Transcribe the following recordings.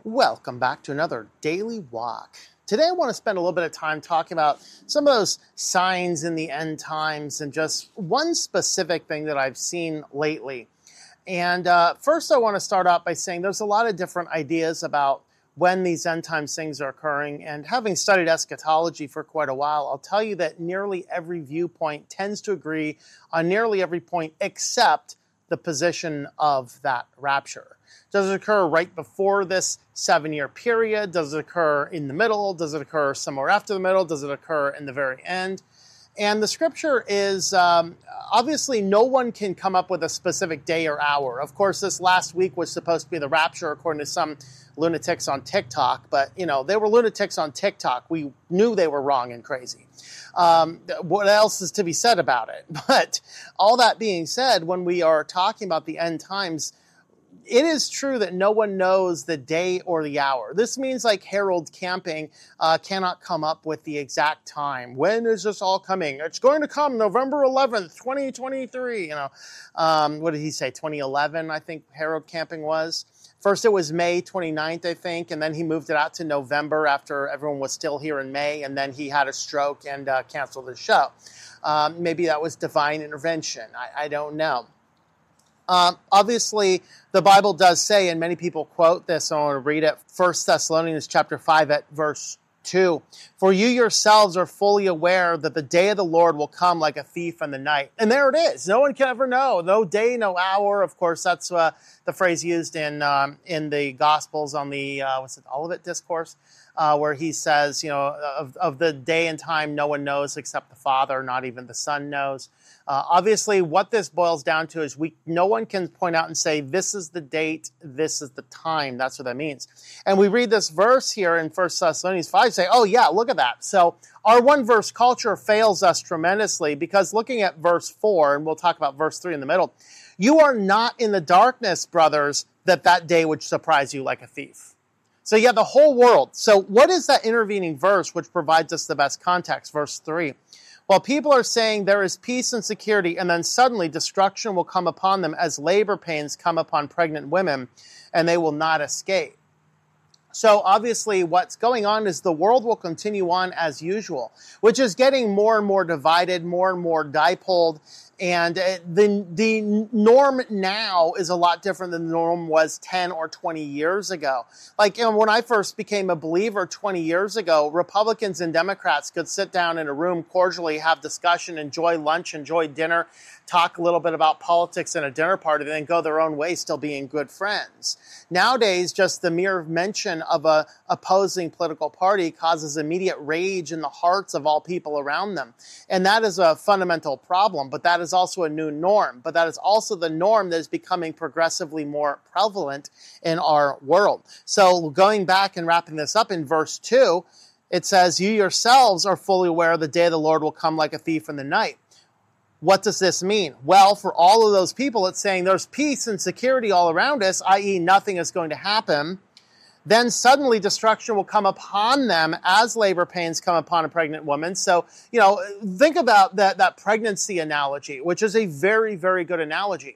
Welcome back to another Daily Walk. Today I want to spend a little bit of time talking about some of those signs in the end times and just one specific thing that I've seen lately. And first I want to start out by saying there's a lot of different ideas about when these end times things are occurring. And having studied eschatology for quite a while, I'll tell you that nearly every viewpoint tends to agree on nearly every point except the position of that rapture. Does it occur right before this 7-year period? Does it occur in the middle? Does it occur somewhere after the middle? Does it occur in the very end? And the scripture is, obviously no one can come up with a specific day or hour. Of course, this last week was supposed to be the rapture according to some lunatics on TikTok, but they were lunatics on TikTok. We knew they were wrong and crazy. What else is to be said about it? But all that being said, when we are talking about the end times, it is true that no one knows the day or the hour. This means like Harold Camping cannot come up with the exact time. When is this all coming? It's going to come November 11th, 2023. What did he say? 2011, I think Harold Camping was. First it was May 29th, I think, and then he moved it out to November after everyone was still here in May, and then he had a stroke and canceled the show. Maybe that was divine intervention. I don't know. Obviously, the Bible does say, and many people quote this, I want to read it, 1 Thessalonians chapter 5 at verse 2. For you yourselves are fully aware that the day of the Lord will come like a thief in the night. And there it is. No one can ever know. No day, no hour. Of course, that's the phrase used in the Gospels on the, Olivet Discourse, where he says, of the day and time no one knows except the Father, not even the Son knows. Obviously, what this boils down to is no one can point out and say, this is the date, this is the time. That's what that means. And we read this verse here in 1 Thessalonians 5, say, oh yeah, look at that. So our one-verse culture fails us tremendously because looking at verse 4, and we'll talk about verse 3 in the middle, you are not in the darkness, brothers, that day would surprise you like a thief. So you have the whole world. So what is that intervening verse which provides us the best context? Verse 3. While people are saying there is peace and security, and then suddenly destruction will come upon them as labor pains come upon pregnant women, and they will not escape. So obviously what's going on is the world will continue on as usual, which is getting more and more divided, more and more dipoled. And the norm now is a lot different than the norm was 10 or 20 years ago. Like, when I first became a believer 20 years ago, Republicans and Democrats could sit down in a room cordially, have discussion, enjoy lunch, enjoy dinner, talk a little bit about politics in a dinner party, and then go their own way, still being good friends. Nowadays, just the mere mention of a opposing political party causes immediate rage in the hearts of all people around them. And that is a fundamental problem, but that is also a new norm. But that is also the norm that is becoming progressively more prevalent in our world. So going back and wrapping this up in verse 2, it says, you yourselves are fully aware the day of the Lord will come like a thief in the night. What does this mean? Well, for all of those people, it's saying there's peace and security all around us, i.e. nothing is going to happen. Then suddenly destruction will come upon them as labor pains come upon a pregnant woman. So, think about that pregnancy analogy, which is a very, very good analogy.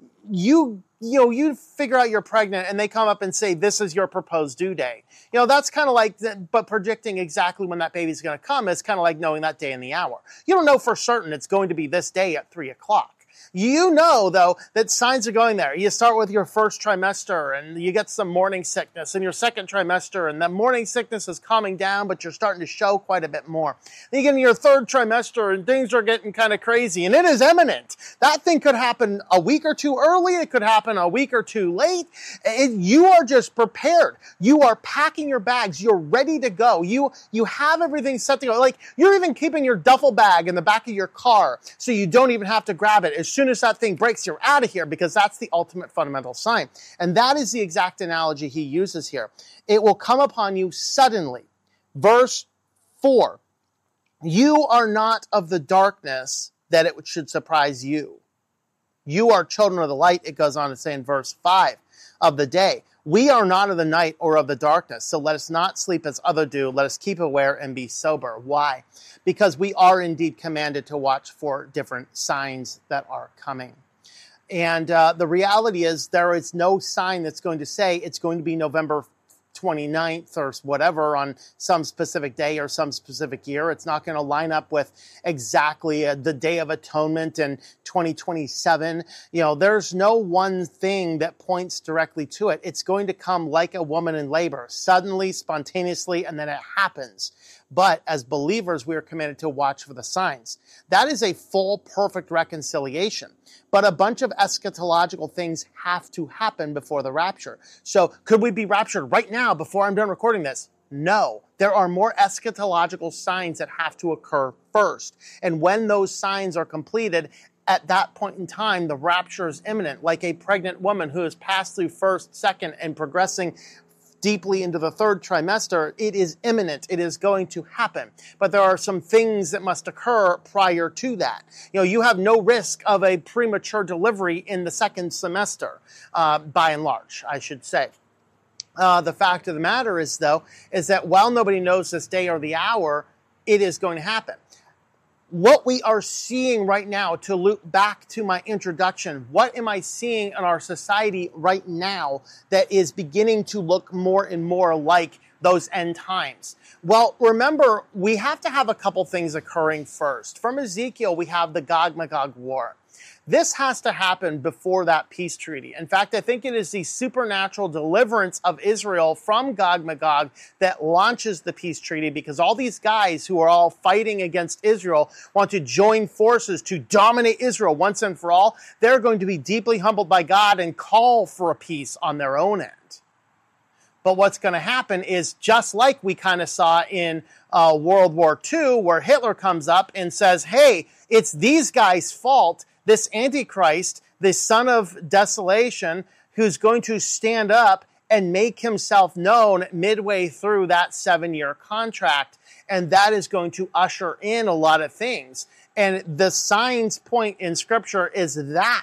You figure out you're pregnant and they come up and say, this is your proposed due date. That's kind of like, but predicting exactly when that baby's going to come is kind of like knowing that day and the hour. You don't know for certain it's going to be this day at 3:00. You know, though, that signs are going there. You start with your first trimester and you get some morning sickness in your second trimester, and that morning sickness is calming down, but you're starting to show quite a bit more. Then you get in your third trimester and things are getting kind of crazy, and it is imminent. That thing could happen a week or two early. It could happen a week or two late. You are just prepared. You are packing your bags. You're ready to go. You have everything set to go. Like, you're even keeping your duffel bag in the back of your car so you don't even have to grab it. As soon as that thing breaks, you're out of here, because that's the ultimate fundamental sign. And that is the exact analogy he uses here. It will come upon you suddenly. Verse 4, you are not of the darkness that it should surprise you. You are children of the light, it goes on to say in verse 5, of the day. We are not of the night or of the darkness, so let us not sleep as others do. Let us keep aware and be sober. Why? Because we are indeed commanded to watch for different signs that are coming. And the reality is there is no sign that's going to say it's going to be November 29th or whatever on some specific day or some specific year. It's not going to line up with exactly the Day of Atonement in 2027. There's no one thing that points directly to it. It's going to come like a woman in labor, suddenly, spontaneously, and then it happens. But as believers, we are commanded to watch for the signs. That is a full, perfect reconciliation. But a bunch of eschatological things have to happen before the rapture. So could we be raptured right now before I'm done recording this? No. There are more eschatological signs that have to occur first. And when those signs are completed, at that point in time, the rapture is imminent, like a pregnant woman who has passed through first, second, and progressing deeply into the third trimester. It is imminent. It is going to happen. But there are some things that must occur prior to that. You have no risk of a premature delivery in the second semester, by and large, I should say. The fact of the matter is, though, is that while nobody knows this day or the hour, it is going to happen. What we are seeing right now, to loop back to my introduction, what am I seeing in our society right now that is beginning to look more and more like those end times? Well, remember, we have to have a couple things occurring first. From Ezekiel, we have the Gog-Magog war. This has to happen before that peace treaty. In fact, I think it is the supernatural deliverance of Israel from Gog-Magog that launches the peace treaty, because all these guys who are all fighting against Israel want to join forces to dominate Israel once and for all. They're going to be deeply humbled by God and call for a peace on their own end. But what's going to happen is, just like we kind of saw in World War II, where Hitler comes up and says, hey, it's these guys' fault. This Antichrist, the son of desolation, who's going to stand up and make himself known midway through that 7-year contract. And that is going to usher in a lot of things. And the signs point in Scripture is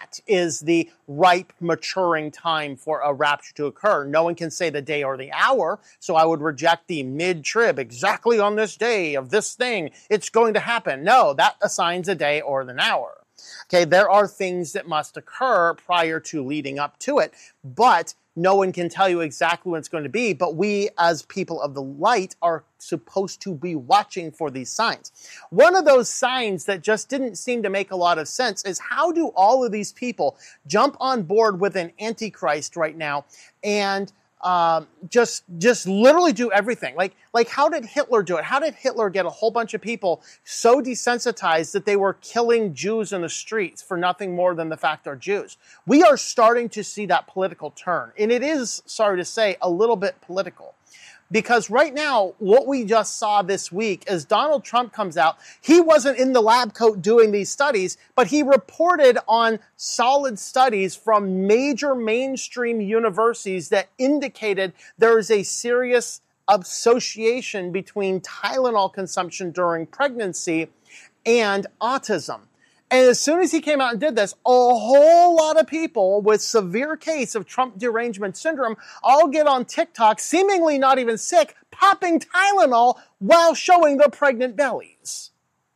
the ripe, maturing time for a rapture to occur. No one can say the day or the hour, so I would reject the mid-trib, exactly on this day of this thing, it's going to happen. No, that assigns a day or an hour. Okay, there are things that must occur prior to leading up to it, but no one can tell you exactly when it's going to be. But we, as people of the light, are supposed to be watching for these signs. One of those signs that just didn't seem to make a lot of sense is, how do all of these people jump on board with an Antichrist right now and just literally do everything? Like how did Hitler do it? How did Hitler get a whole bunch of people so desensitized that they were killing Jews in the streets for nothing more than the fact they're Jews? We are starting to see that political turn. And it is, sorry to say, a little bit political. Because right now, what we just saw this week is Donald Trump comes out. He wasn't in the lab coat doing these studies, but he reported on solid studies from major mainstream universities that indicated there is a serious association between Tylenol consumption during pregnancy and autism. And as soon as he came out and did this, a whole lot of people with severe case of Trump derangement syndrome all get on TikTok, seemingly not even sick, popping Tylenol while showing their pregnant bellies.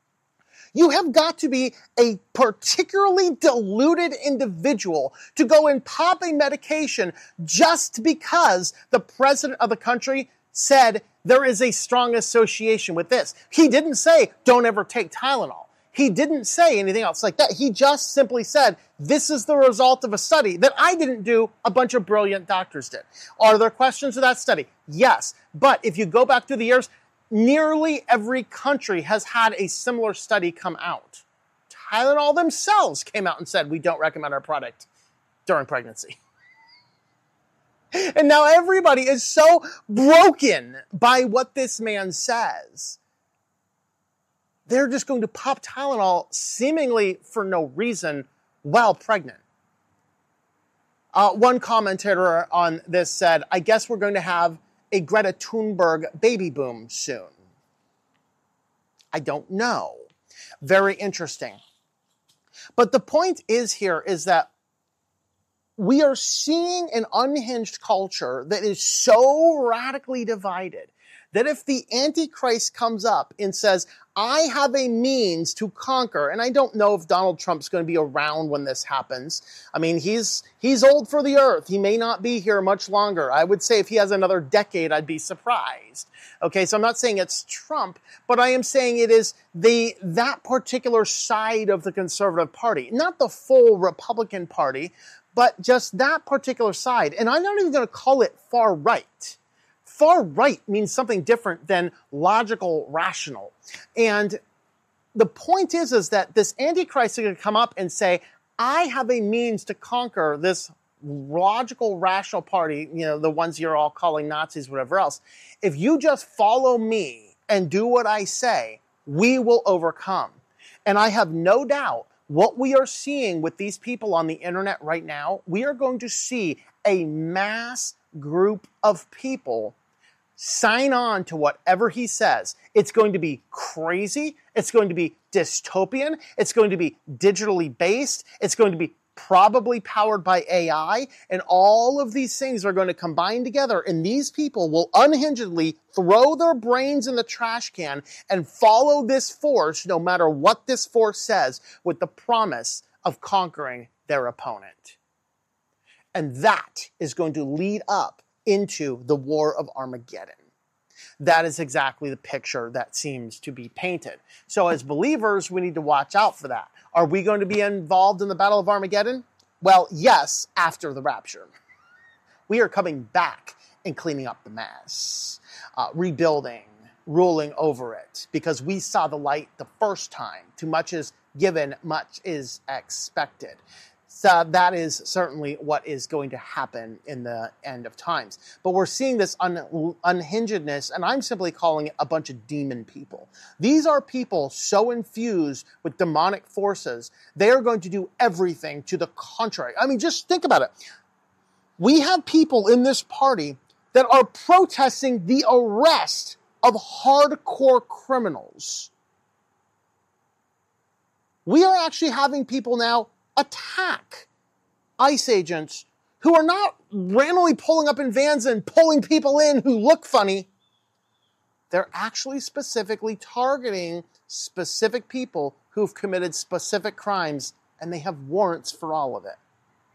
You have got to be a particularly deluded individual to go and pop a medication just because the president of the country said there is a strong association with this. He didn't say, don't ever take Tylenol. He didn't say anything else like that. He just simply said, this is the result of a study that I didn't do, a bunch of brilliant doctors did. Are there questions to that study? Yes. But if you go back through the years, nearly every country has had a similar study come out. Tylenol themselves came out and said, we don't recommend our product during pregnancy. And now everybody is so broken by what this man says. They're just going to pop Tylenol seemingly for no reason while pregnant. One commentator on this said, I guess we're going to have a Greta Thunberg baby boom soon. I don't know. Very interesting. But the point is here is that we are seeing an unhinged culture that is so radically divided that if the Antichrist comes up and says, I have a means to conquer, and I don't know if Donald Trump's going to be around when this happens. I mean, he's old for the earth. He may not be here much longer. I would say if he has another decade, I'd be surprised. Okay, so I'm not saying it's Trump, but I am saying it is that particular side of the conservative party, not the full Republican Party, but just that particular side. And I'm not even going to call it far right. Far right means something different than logical, rational. And the point is that this Antichrist is going to come up and say, I have a means to conquer this logical, rational party, the ones you're all calling Nazis, whatever else. If you just follow me and do what I say, we will overcome. And I have no doubt what we are seeing with these people on the internet right now, we are going to see a mass group of people sign on to whatever he says. It's going to be crazy. It's going to be dystopian. It's going to be digitally based. It's going to be probably powered by AI. And all of these things are going to combine together. And these people will unhingedly throw their brains in the trash can and follow this force, no matter what this force says, with the promise of conquering their opponent. And that is going to lead up into the War of Armageddon. That is exactly the picture that seems to be painted. So as believers, we need to watch out for that. Are we going to be involved in the Battle of Armageddon? Well, yes, after the rapture. We are coming back and cleaning up the mess, rebuilding, ruling over it, because we saw the light the first time. Too much is given, much is expected. So that is certainly what is going to happen in the end of times. But we're seeing this unhingedness, and I'm simply calling it a bunch of demon people. These are people so infused with demonic forces, they are going to do everything to the contrary. I mean, just think about it. We have people in this party that are protesting the arrest of hardcore criminals. We are actually having people now attack ICE agents who are not randomly pulling up in vans and pulling people in who look funny. They're actually specifically targeting specific people who've committed specific crimes, and they have warrants for all of it.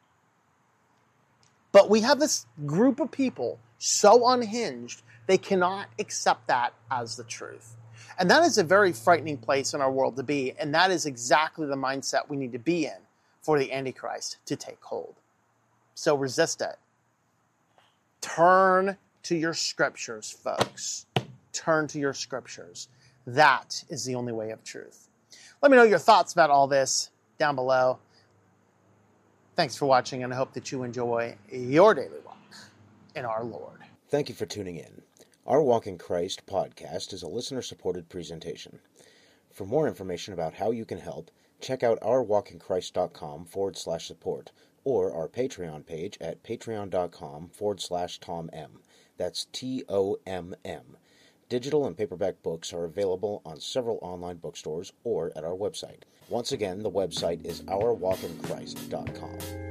But we have this group of people so unhinged, they cannot accept that as the truth. And that is a very frightening place in our world to be, and that is exactly the mindset we need to be in for the Antichrist to take hold. So resist it. Turn to your scriptures, folks. Turn to your scriptures. That is the only way of truth. Let me know your thoughts about all this down below. Thanks for watching, and I hope that you enjoy your daily walk in our Lord. Thank you for tuning in. Our Walk in Christ podcast is a listener-supported presentation. For more information about how you can help, check out ourwalkinchrist.com/support or our Patreon page at patreon.com/TomM. That's TOMM. Digital and paperback books are available on several online bookstores or at our website. Once again, the website is ourwalkinchrist.com.